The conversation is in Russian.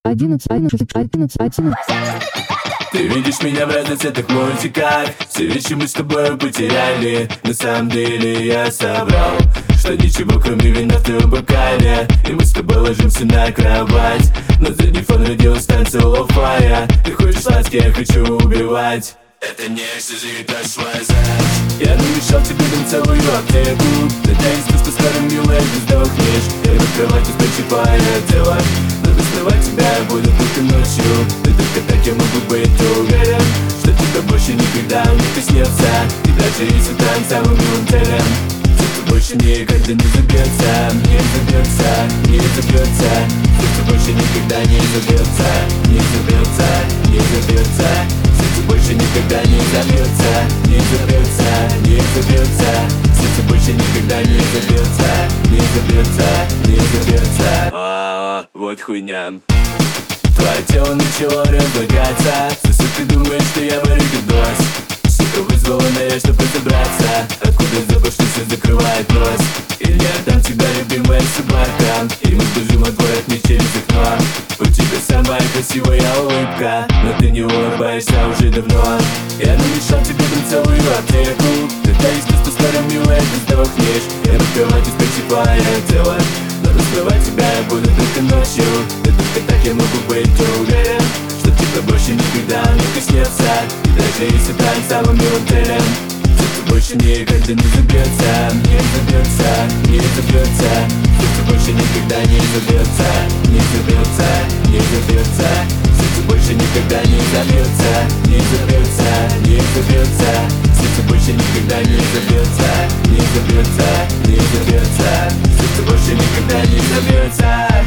Ты видишь меня в разноцветных мультиках. Все вещи мы с тобой потеряли. На самом деле я соврал, что ничего кроме вина в твоем бокале. И мы с тобой ложимся на кровать. На задний фон радиостанция лоу-фая. Ты хочешь сладкий, я хочу убивать. Это не экстази, это швайзаж. Я намешал тебе целую аптеку. Надеюсь, что скоро, милая, ты сдохнешь. Я на кровати спочивая тело, но доставать тебя буду только ночью. Ты только так я могу быть уверен, что тебя больше никогда не коснется. И даже если там самым милым телем, сердце больше никогда не забьется. Не забьется, не забьется. Сердце больше никогда не забьется. Не забьется, не забьется. Сердце больше никогда не забьется. Не забьется, не забьется. Сердце больше никогда не забьется. Не забьется, не забьется. Вот хуйня. Твое тело начало разлагаться. Все, ты думаешь, что я баррикадос. Сука вызвала наряд, чтобы разобраться. Откуда запах, что все закрывает нос. Или я дам тебя любимая собака. И мы сбежим от город не через окно. У тебя самая красивая улыбка, но ты не улыбаешься уже давно. Я намешал тебе целую аптеку. Надеюсь, что скоро, милая, ты сдохнешь. Я на кровати спочивая тело, но раскрывать тебя я буду только ночью. Ты только так я могу быть уверен, что тебя больше никогда не коснется. И даже если там самым милым телем, сердце больше никогда не забьется. Не забьется, не забьется. Сердце больше никогда не забьется. Не забьется, не забьется. Сердце больше никогда не забьется. Не забьется, не забьется. Сердце больше никогда не забьется. Не забьется, не забьется. Сердце больше никогда не забьется.